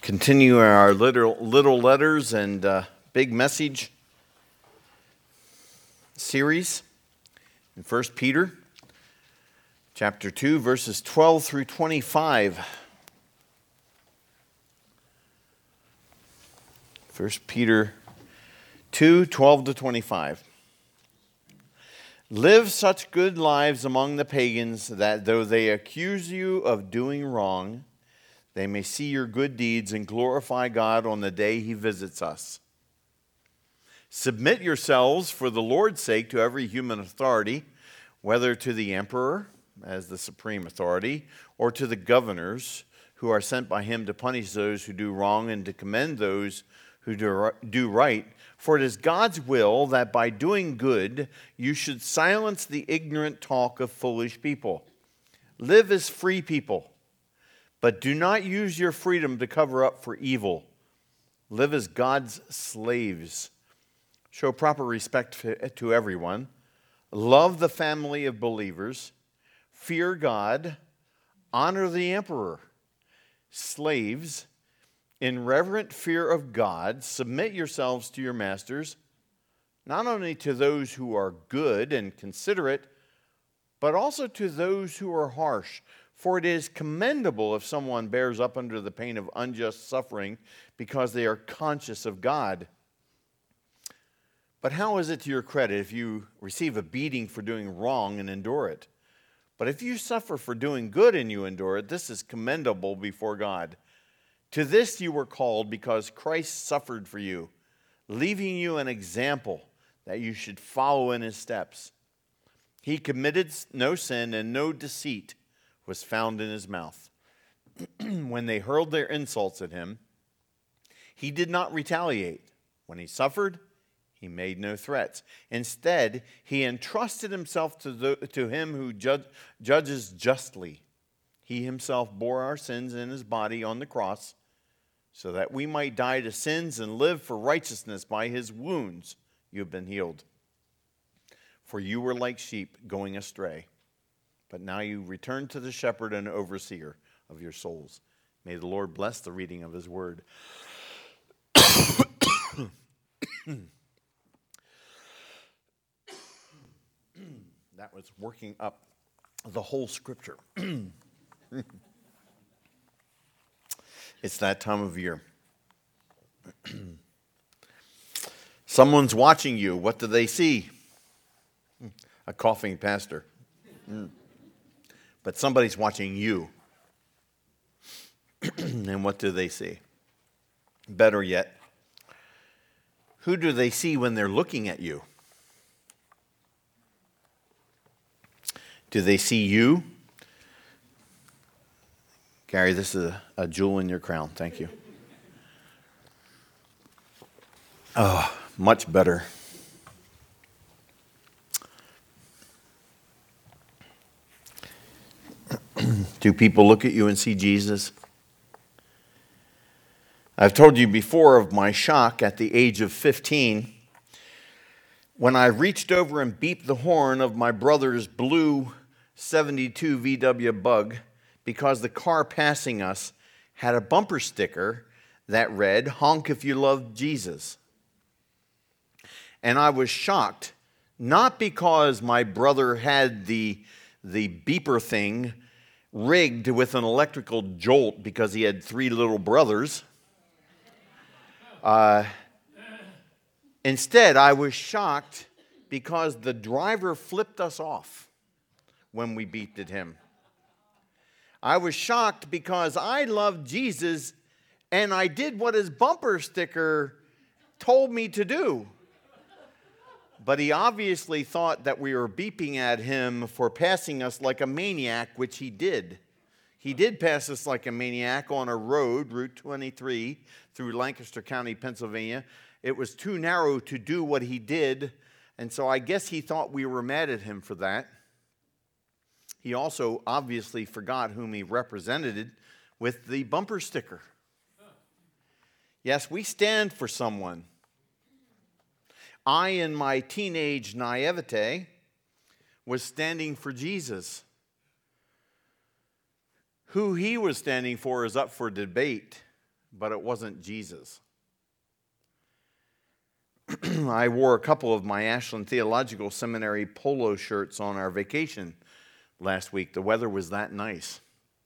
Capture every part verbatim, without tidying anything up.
Continue our little, little letters and uh, big message series in First Peter chapter two, verses twelve through twenty-five. First Peter two, twelve to twenty-five. Live such good lives among the pagans that though they accuse you of doing wrong, they may see your good deeds and glorify God on the day he visits us. Submit yourselves for the Lord's sake to every human authority, whether to the emperor as the supreme authority, or to the governors who are sent by him to punish those who do wrong and to commend those who do right. For it is God's will that by doing good you should silence the ignorant talk of foolish people. Live as free people, but do not use your freedom to cover up for evil. Live as God's slaves. Show proper respect to everyone. Love the family of believers. Fear God. Honor the emperor. Slaves, in reverent fear of God, submit yourselves to your masters, not only to those who are good and considerate, but also to those who are harsh. For it is commendable if someone bears up under the pain of unjust suffering because they are conscious of God. But how is it to your credit if you receive a beating for doing wrong and endure it? But if you suffer for doing good and you endure it, this is commendable before God. To this you were called because Christ suffered for you, leaving you an example that you should follow in his steps. He committed no sin and no deceit was found in his mouth. When they hurled their insults at him, he did not retaliate. When he suffered, he made no threats. Instead, he entrusted himself to, the, to him who judge, judges justly. He himself bore our sins in his body on the cross, so that we might die to sins and live for righteousness. By his wounds you have been healed. For you were like sheep going astray, but now you return to the shepherd and overseer of your souls. May the Lord bless the reading of his word. That was working up the whole scripture. It's that time of year. Someone's watching you. What do they see? A coughing pastor. Mm. But somebody's watching you. And what do they see? Better yet, who do they see when they're looking at you? Do they see you? Gary, this is a, a jewel in your crown. Thank you. Oh, much better. Do people look at you and see Jesus? I've told you before of my shock at the age of fifteen when I reached over and beeped the horn of my brother's blue seventy-two V W Bug because the car passing us had a bumper sticker that read, "Honk if you love Jesus." And I was shocked, not because my brother had the, the beeper thing rigged with an electrical jolt because he had three little brothers. Uh, instead, I was shocked because the driver flipped us off when we beeped at him. I was shocked because I loved Jesus and I did what his bumper sticker told me to do. But he obviously thought that we were beeping at him for passing us like a maniac, which he did. He did pass us like a maniac on a road, Route twenty-three, through Lancaster County, Pennsylvania. It was too narrow to do what he did, and so I guess he thought we were mad at him for that. He also obviously forgot whom he represented with the bumper sticker. Yes, we stand for someone. I, in my teenage naivete, was standing for Jesus. Who he was standing for is up for debate, but it wasn't Jesus. I wore a couple of my Ashland Theological Seminary polo shirts on our vacation last week. The weather was that nice.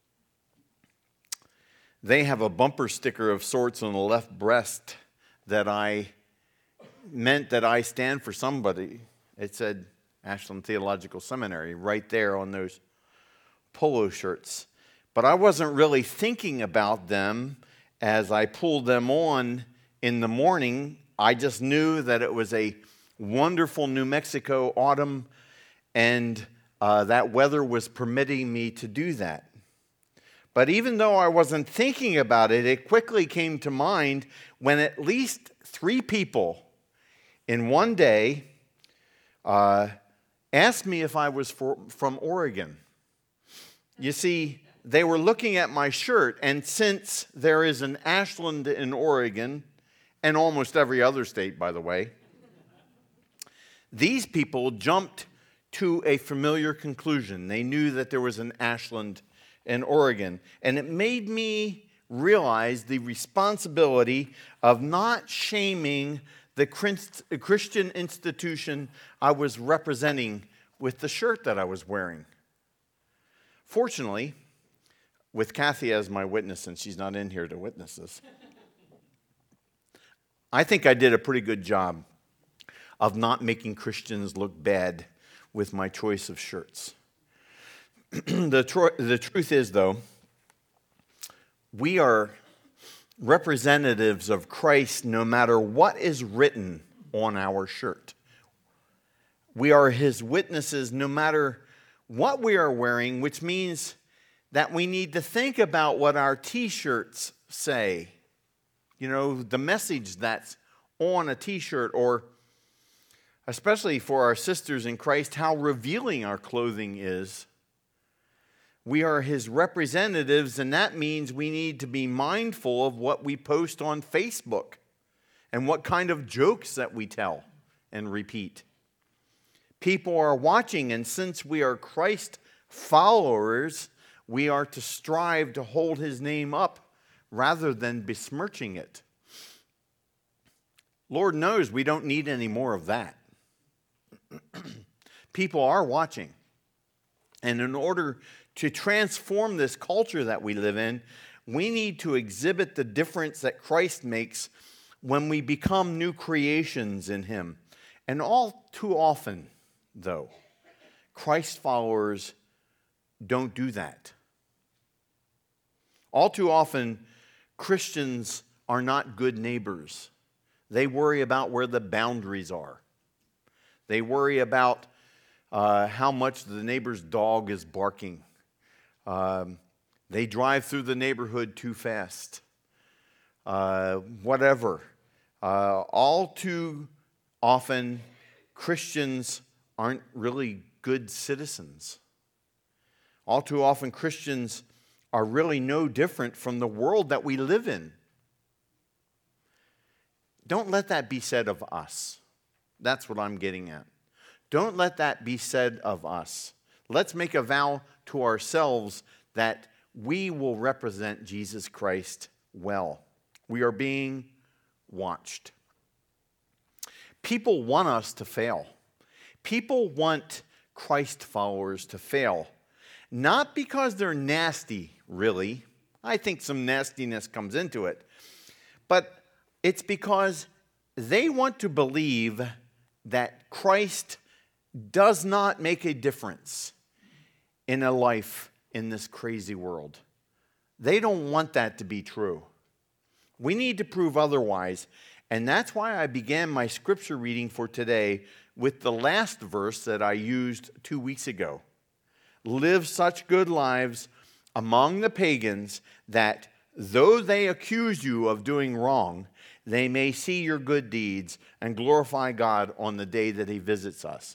They have a bumper sticker of sorts on the left breast that I meant that I stand for somebody. It said Ashland Theological Seminary right there on those polo shirts. But I wasn't really thinking about them as I pulled them on in the morning. I just knew that it was a wonderful New Mexico autumn, and uh, that weather was permitting me to do that. But even though I wasn't thinking about it, it quickly came to mind when at least three people in one day uh, asked me if I was for, from Oregon. You see, they were looking at my shirt, and since there is an Ashland in Oregon, and almost every other state, by the way, these people jumped to a familiar conclusion. They knew that there was an Ashland in Oregon. And it made me realize the responsibility of not shaming the Christian institution I was representing with the shirt that I was wearing. Fortunately, with Kathy as my witness, and she's not in here to witness this, I think I did a pretty good job of not making Christians look bad with my choice of shirts. the, tro- the truth is, though, we are representatives of Christ no matter what is written on our shirt. We are his witnesses no matter what we are wearing, which means that we need to think about what our t-shirts say. You know, the message that's on a t-shirt, or especially for our sisters in Christ, how revealing our clothing is. We are his representatives, and that means we need to be mindful of what we post on Facebook and what kind of jokes that we tell and repeat. People are watching, and since we are Christ followers, we are to strive to hold his name up rather than besmirching it. Lord knows we don't need any more of that. People are watching. And in order to transform this culture that we live in, we need to exhibit the difference that Christ makes when we become new creations in him. And all too often, though, Christ followers don't do that. All too often, Christians are not good neighbors. They worry about where the boundaries are. They worry about uh, how much the neighbor's dog is barking. Um, they drive through the neighborhood too fast. Uh, whatever. Uh, all too often, Christians aren't really good citizens. All too often, Christians are really no different from the world that we live in. Don't let that be said of us. That's what I'm getting at. Don't let that be said of us. Let's make a vow to ourselves that we will represent Jesus Christ well. We are being watched. People want us to fail. People want Christ followers to fail. Not because they're nasty, really. I think some nastiness comes into it. But it's because they want to believe that Christ does not make a difference in a life in this crazy world. They don't want that to be true. We need to prove otherwise. And that's why I began my scripture reading for today with the last verse that I used two weeks ago. Live such good lives among the pagans that though they accuse you of doing wrong, they may see your good deeds and glorify God on the day that he visits us.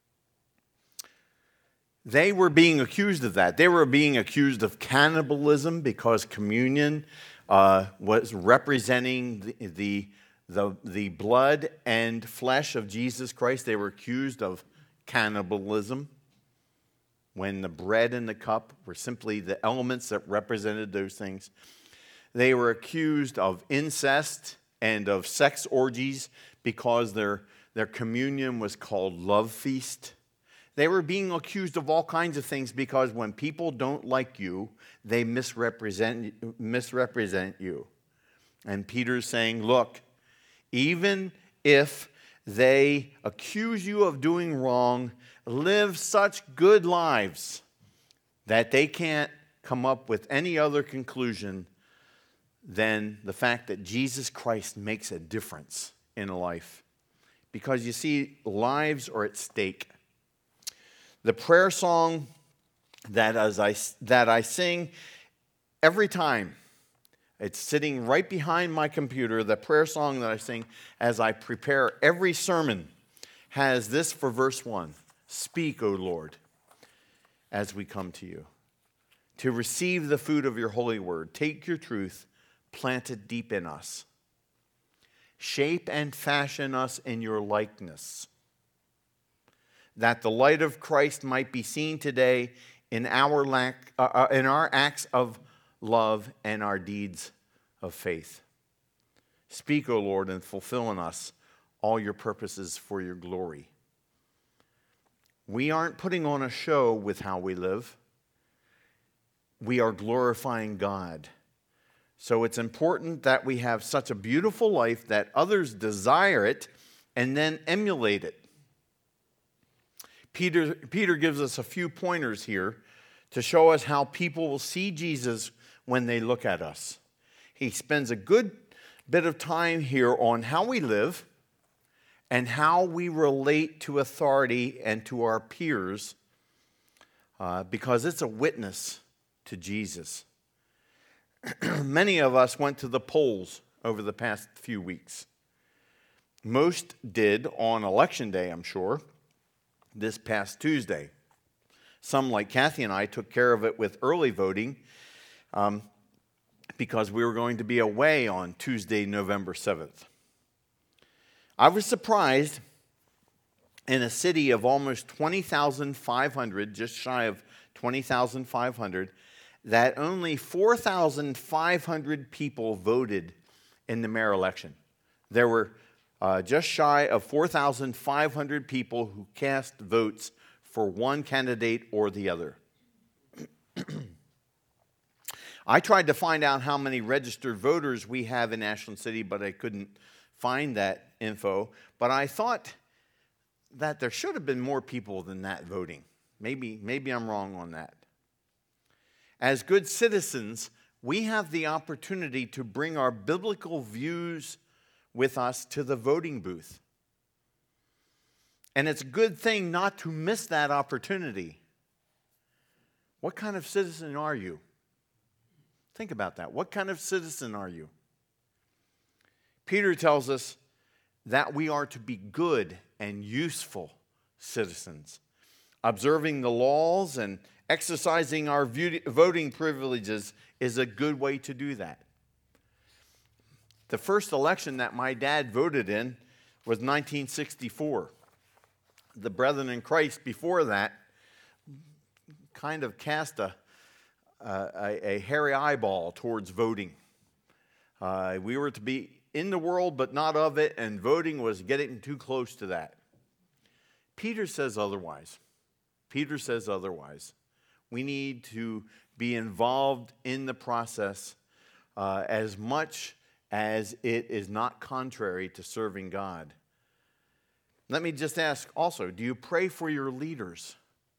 They were being accused of that. They were being accused of cannibalism because communion uh, was representing the, the, the, the blood and flesh of Jesus Christ. They were accused of cannibalism when the bread and the cup were simply the elements that represented those things. They were accused of incest and of sex orgies because their, their communion was called love feast. They were being accused of all kinds of things because when people don't like you, they misrepresent, misrepresent you. And Peter's saying, look, even if they accuse you of doing wrong, live such good lives that they can't come up with any other conclusion than the fact that Jesus Christ makes a difference in a life. Because you see, lives are at stake. The prayer song that as I, that I sing every time, it's sitting right behind my computer, the prayer song that I sing as I prepare every sermon has this for verse one. Speak, O Lord, as we come to you, to receive the food of your holy word. Take your truth, plant it deep in us. Shape and fashion us in your likeness, that the light of Christ might be seen today in our, lack, uh, in our acts of love and our deeds of faith. Speak, O Lord, and fulfill in us all your purposes for your glory. We aren't putting on a show with how we live. We are glorifying God. So it's important that we have such a beautiful life that others desire it and then emulate it. Peter, Peter gives us a few pointers here to show us how people will see Jesus when they look at us. He spends a good bit of time here on how we live and how we relate to authority and to our peers, uh, because it's a witness to Jesus. Many of us went to the polls over the past few weeks. Most did on Election Day, I'm sure, this past Tuesday. Some, like Kathy and I, took care of it with early voting um, because we were going to be away on Tuesday, November seventh. I was surprised in a city of almost twenty thousand five hundred, just shy of twenty thousand five hundred, that only four thousand five hundred people voted in the mayor election. There were uh, just shy of four thousand five hundred people who cast votes for one candidate or the other. I tried to find out how many registered voters we have in Ashland City, but I couldn't find that info. But I thought that there should have been more people than that voting. Maybe, maybe I'm wrong on that. As good citizens, we have the opportunity to bring our biblical views with us to the voting booth. And it's a good thing not to miss that opportunity. What kind of citizen are you? Think about that. What kind of citizen are you? Peter tells us that we are to be good and useful citizens, observing the laws and exercising our voting privileges is a good way to do that. The first election that my dad voted in was nineteen sixty-four. The Brethren in Christ before that kind of cast a, a, a hairy eyeball towards voting. Uh, we were to be in the world but not of it, and voting was getting too close to that. Peter says otherwise. Peter says otherwise. We need to be involved in the process uh, as much as it is not contrary to serving God. Let me just ask also, do you pray for your leaders?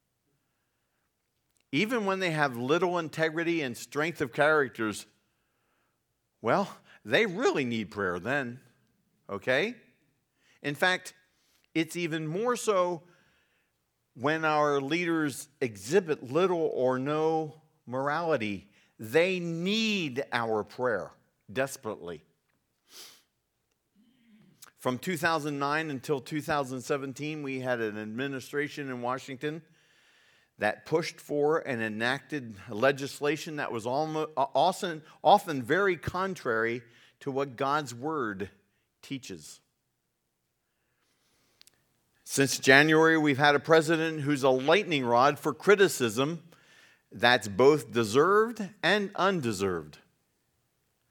Even when they have little integrity and strength of characters, well, they really need prayer then, okay? In fact, it's even more so when our leaders exhibit little or no morality. They need our prayer desperately. From two thousand nine until two thousand seventeen, we had an administration in Washington that pushed for and enacted legislation that was almost, often, often very contrary to what God's Word teaches. Since January, we've had a president who's a lightning rod for criticism that's both deserved and undeserved.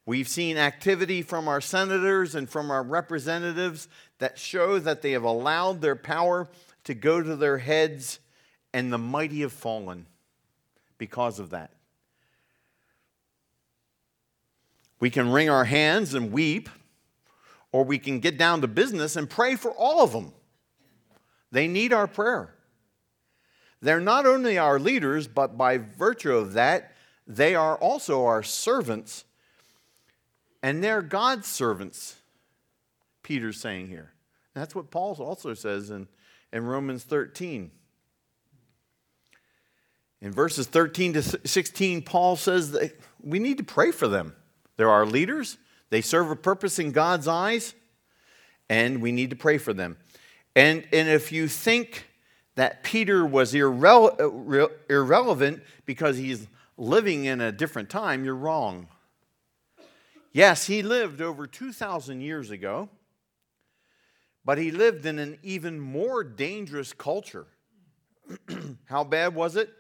We've seen activity from our senators and from our representatives that show that they have allowed their power to go to their heads, and the mighty have fallen because of that. We can wring our hands and weep, or we can get down to business and pray for all of them. They need our prayer. They're not only our leaders, but by virtue of that, they are also our servants. And they're God's servants, Peter's saying here. That's what Paul also says in, in Romans thirteen. In verses thirteen to sixteen, Paul says that we need to pray for them. They're our leaders. They serve a purpose in God's eyes, and we need to pray for them. And, and if you think that Peter was irrele- irrelevant because he's living in a different time, you're wrong. Yes, he lived over two thousand years ago, but he lived in an even more dangerous culture. How bad was it?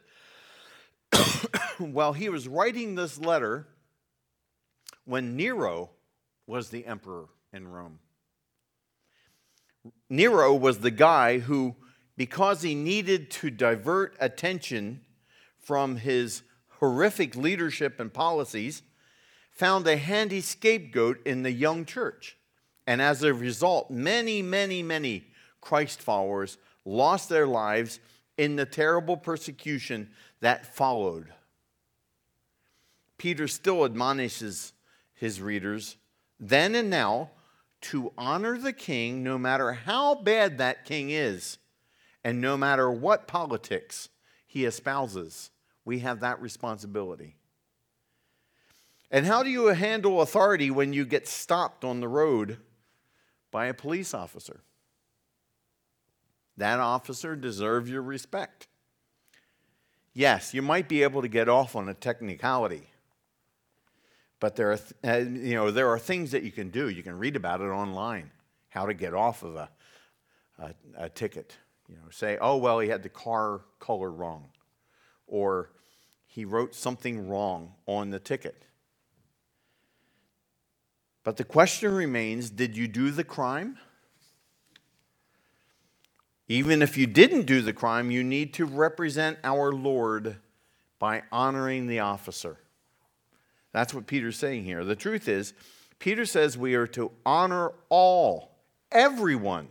Well, he was writing this letter when Nero was the emperor in Rome. Nero was the guy who, because he needed to divert attention from his horrific leadership and policies, found a handy scapegoat in the young church. And as a result, many, many, many Christ followers lost their lives in the terrible persecution that followed. Peter still admonishes his readers, then and now, to honor the king no matter how bad that king is, and no matter what politics he espouses. We have that responsibility. And how do you handle authority when you get stopped on the road by a police officer? That officer deserves your respect. Yes, you might be able to get off on a technicality, but there are, th- you know, there are things that you can do. You can read about it online, how to get off of a, a, a ticket. You know, say, oh, well, he had the car color wrong, or he wrote something wrong on the ticket. But the question remains, did you do the crime? Even if you didn't do the crime, you need to represent our Lord by honoring the officer. That's what Peter's saying here. The truth is, Peter says we are to honor all, everyone,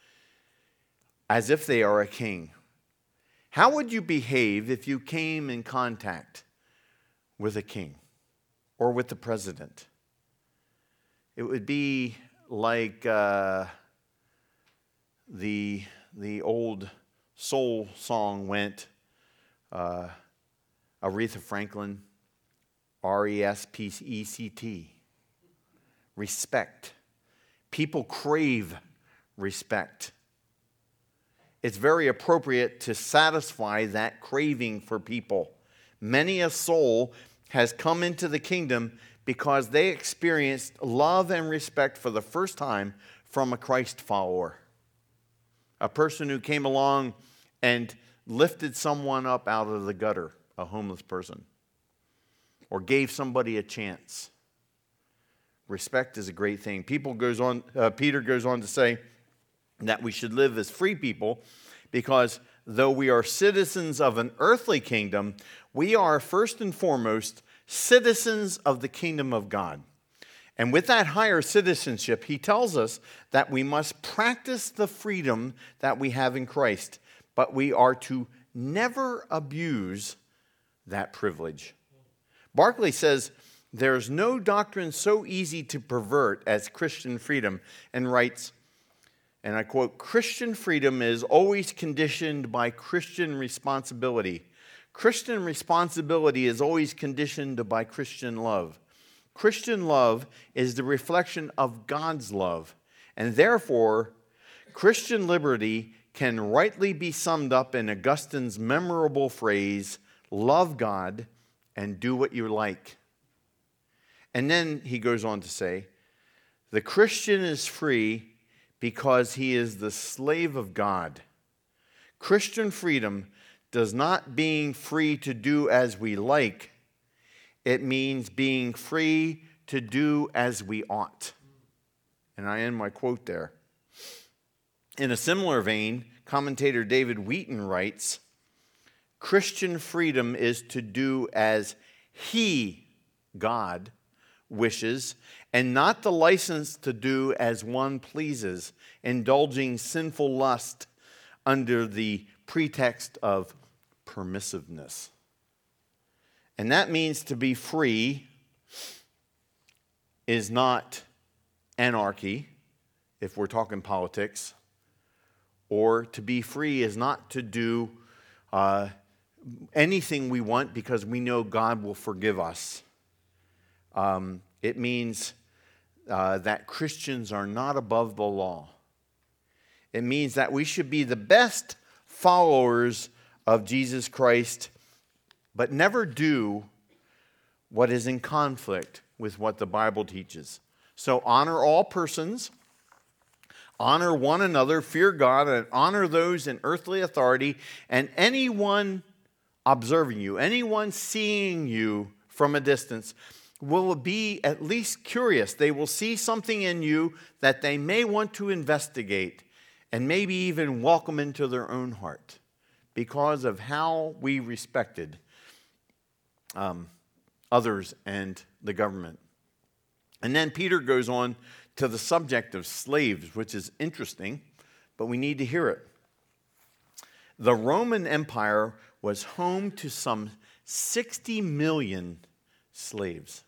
as if they are a king. How would you behave if you came in contact with a king or with the president? It would be like uh, the, the old soul song went, uh, Aretha Franklin, R E S P E C T. Respect. People crave respect. It's very appropriate to satisfy that craving for people. Many a soul has come into the kingdom because they experienced love and respect for the first time from a Christ follower. A person who came along and lifted someone up out of the gutter, a homeless person, or gave somebody a chance. Respect is a great thing. People goes on. Uh, Peter goes on to say that we should live as free people because though we are citizens of an earthly kingdom, we are first and foremost citizens of the kingdom of God. And with that higher citizenship, he tells us that we must practice the freedom that we have in Christ, but we are to never abuse that privilege. Barclay says, there's no doctrine so easy to pervert as Christian freedom, and writes, and I quote, Christian freedom is always conditioned by Christian responsibility. Christian responsibility is always conditioned by Christian love. Christian love is the reflection of God's love, and therefore, Christian liberty can rightly be summed up in Augustine's memorable phrase, love God and do what you like. And then he goes on to say, the Christian is free because he is the slave of God. Christian freedom does not being free to do as we like. It means being free to do as we ought. And I end my quote there. In a similar vein, commentator David Wheaton writes, Christian freedom is to do as He, God, wishes, and not the license to do as one pleases, indulging sinful lust under the pretext of permissiveness. And that means to be free is not anarchy, if we're talking politics, or to be free is not to do uh, anything we want because we know God will forgive us. Um, it means uh, that Christians are not above the law. It means that we should be the best followers of Jesus Christ, but never do what is in conflict with what the Bible teaches. So honor all persons, honor one another, fear God, and honor those in earthly authority, and anyone observing you, anyone seeing you from a distance, will be at least curious. They will see something in you that they may want to investigate and maybe even welcome into their own heart because of how we respected um, others and the government. And then Peter goes on to the subject of slaves, which is interesting, but we need to hear it. The Roman Empire was home to some sixty million slaves.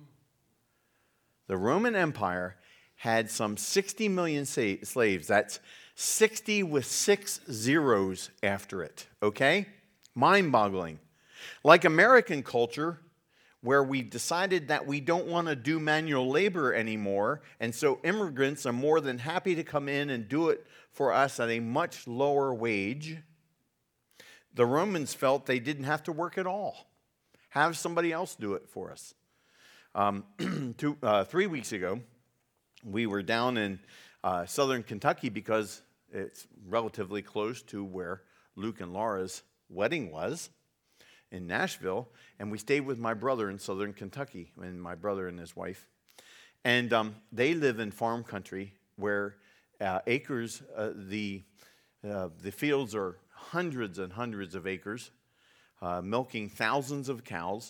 The Roman Empire had some sixty million sa- slaves. That's sixty with six zeros after it, okay? Mind-boggling. Like American culture, where we decided that we don't want to do manual labor anymore, and so immigrants are more than happy to come in and do it for us at a much lower wage. The Romans felt they didn't have to work at all. Have somebody else do it for us. Um, two, uh, three weeks ago, we were down in uh, southern Kentucky because it's relatively close to where Luke and Laura's wedding was in Nashville, and we stayed with my brother in southern Kentucky, and my brother and his wife. And um, they live in farm country where uh, acres, uh, the, uh, the fields are hundreds and hundreds of acres, uh, milking thousands of cows,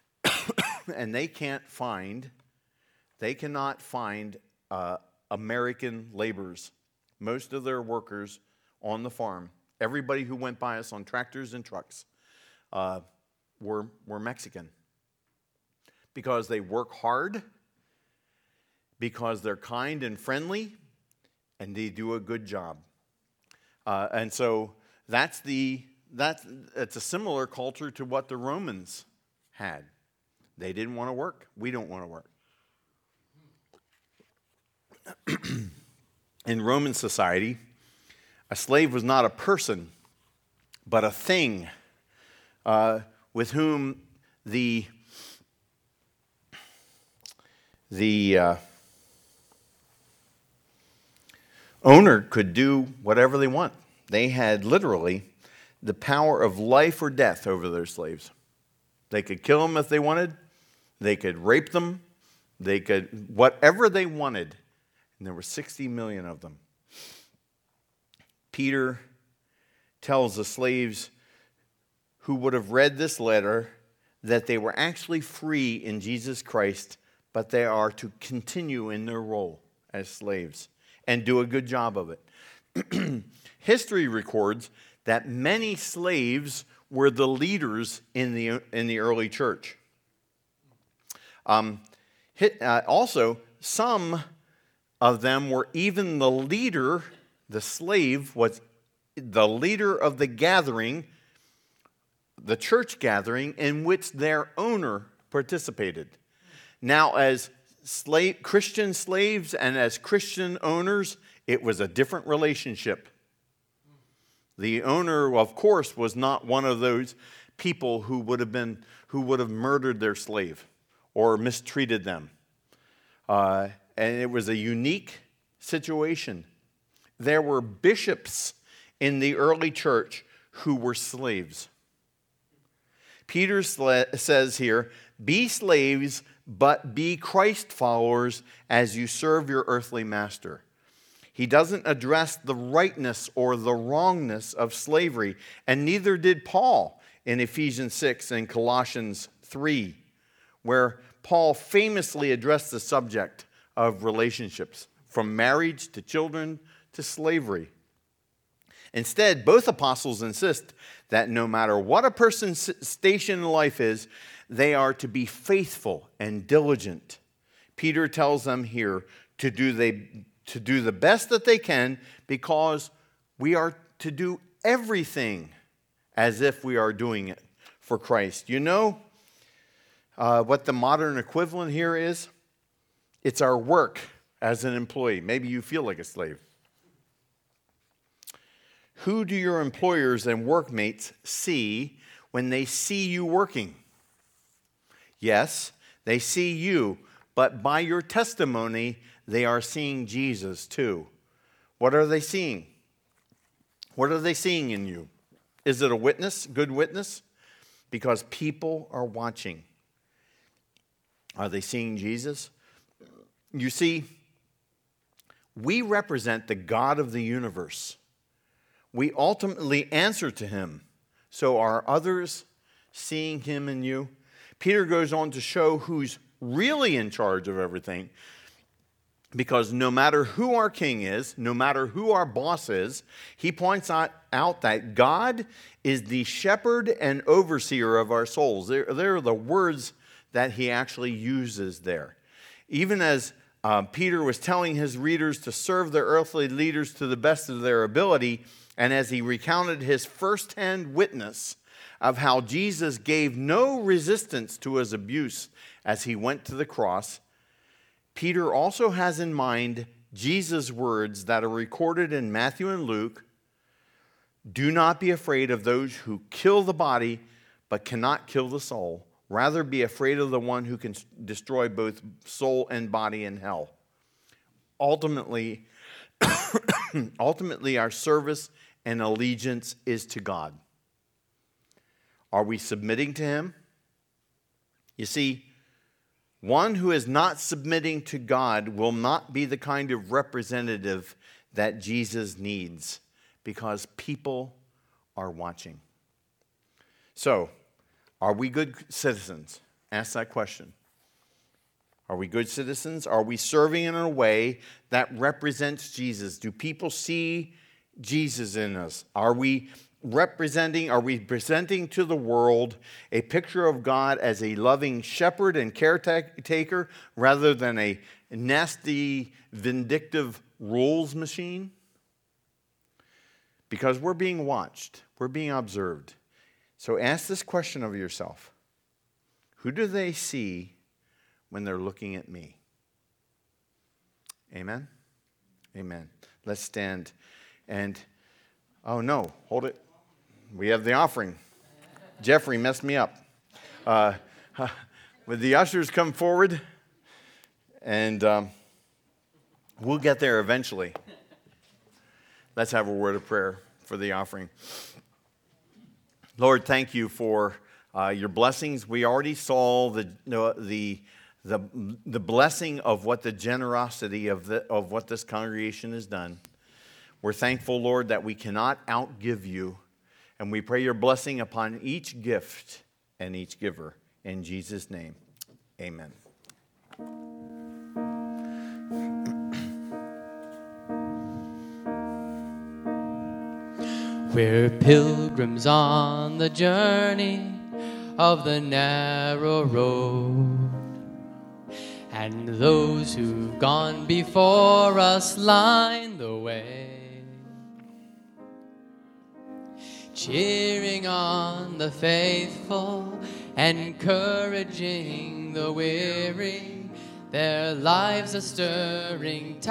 and they can't find, they cannot find uh, American laborers. Most of their workers on the farm, everybody who went by us on tractors and trucks, uh, were, were Mexican. Because they work hard, because they're kind and friendly, and they do a good job. Uh, and so that's the that's it's a similar culture to what the Romans had. They didn't want to work. We don't want to work. In Roman society, a slave was not a person, but a thing uh, with whom the the uh, owner could do whatever they want. They had literally the power of life or death over their slaves. They could kill them if they wanted. They could rape them. They could, whatever they wanted. And there were sixty million of them. Peter tells the slaves who would have read this letter that they were actually free in Jesus Christ, but they are to continue in their role as slaves and do a good job of it. History records that many slaves were the leaders in the, in the early church. Um, hit, uh, also, some of them were even the leader, the slave was the leader of the gathering, the church gathering, in which their owner participated. Now, as slave, Christian slaves and as Christian owners, it was a different relationship. The owner, of course, was not one of those people who would have been who would have murdered their slave or mistreated them. Uh, and it was a unique situation. There were bishops in the early church who were slaves. Peter says here, "Be slaves but be Christ followers as you serve your earthly master. He doesn't address the rightness or the wrongness of slavery, and neither did Paul in Ephesians six and Colossians three, where Paul famously addressed the subject of relationships, from marriage to children to slavery. Instead, both apostles insist that no matter what a person's station in life is, they are to be faithful and diligent. Peter tells them here to do, they, to do the best that they can, because we are to do everything as if we are doing it for Christ. You know uh, what the modern equivalent here is? It's our work as an employee. Maybe you feel like a slave. Who do your employers and workmates see when they see you working? Yes, they see you, but by your testimony, they are seeing Jesus too. What are they seeing? What are they seeing in you? Is it a witness, good witness? Because people are watching. Are they seeing Jesus? You see, we represent the God of the universe. We ultimately answer to him. So are others seeing him in you? Peter goes on to show who's really in charge of everything, because no matter who our king is, no matter who our boss is, he points out, out that God is the shepherd and overseer of our souls. They're, they're the words that he actually uses there. Even as uh, Peter was telling his readers to serve their earthly leaders to the best of their ability, and as he recounted his firsthand witness of how Jesus gave no resistance to his abuse as he went to the cross, Peter also has in mind Jesus' words that are recorded in Matthew and Luke. Do not be afraid of those who kill the body but cannot kill the soul. Rather be afraid of the one who can destroy both soul and body in hell. Ultimately, ultimately our service and allegiance is to God. Are we submitting to him? You see, one who is not submitting to God will not be the kind of representative that Jesus needs, because people are watching. So, are we good citizens? Ask that question. Are we good citizens? Are we serving in a way that represents Jesus? Do people see Jesus in us? Are we representing, are we presenting to the world a picture of God as a loving shepherd and caretaker rather than a nasty, vindictive rules machine? Because we're being watched, we're being observed. So ask this question of yourself. Who do they see when they're looking at me? Amen? Amen. Let's stand. And, oh no, hold it. We have the offering. Jeffrey messed me up. Uh, would the ushers come forward? And um, we'll get there eventually. Let's have a word of prayer for the offering. Lord, thank you for uh, your blessings. We already saw the, the, the, the blessing of what the generosity of, the, of what this congregation has done. We're thankful, Lord, that we cannot outgive you. And we pray your blessing upon each gift and each giver. In Jesus' name, amen. We're pilgrims on the journey of the narrow road, and those who've gone before us line the way. Cheering on the faithful, encouraging the weary, their lives are stirring.